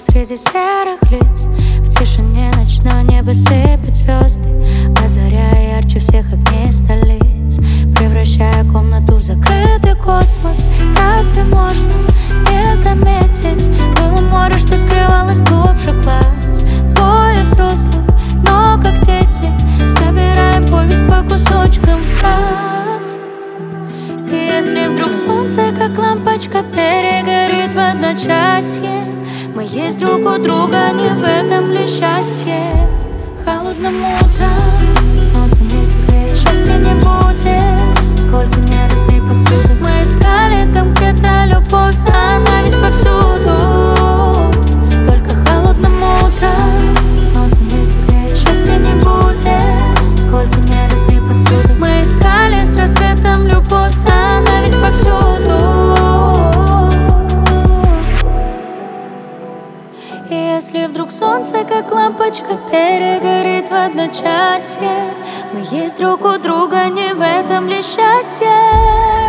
среди серых лиц. В тишине ночной небо сыпет звезды, озаряя ярче всех огней столиц, превращая комнату в закрытый космос. Разве можно не заметить? Было море, что скрывалось глубже глаз. Двое взрослых, но как дети, собираем повесть по кусочкам фраз. И если вдруг солнце, как лампочка, перегорит в одночасье, мы есть друг у друга, не в этом ли счастье? Холодным утром солнце не согреет, счастья не будет, сколько не разбей посуду. Мы искали там где-то любовь, а она ведь повсюду. Только холодным утром солнце не согреет, счастья не будет, сколько не разбей посуду. Мы искали с рассветом любовь, а она ведь повсюду. И если вдруг солнце, как лампочка, перегорит в одночасье, мы есть друг у друга, не в этом ли счастье?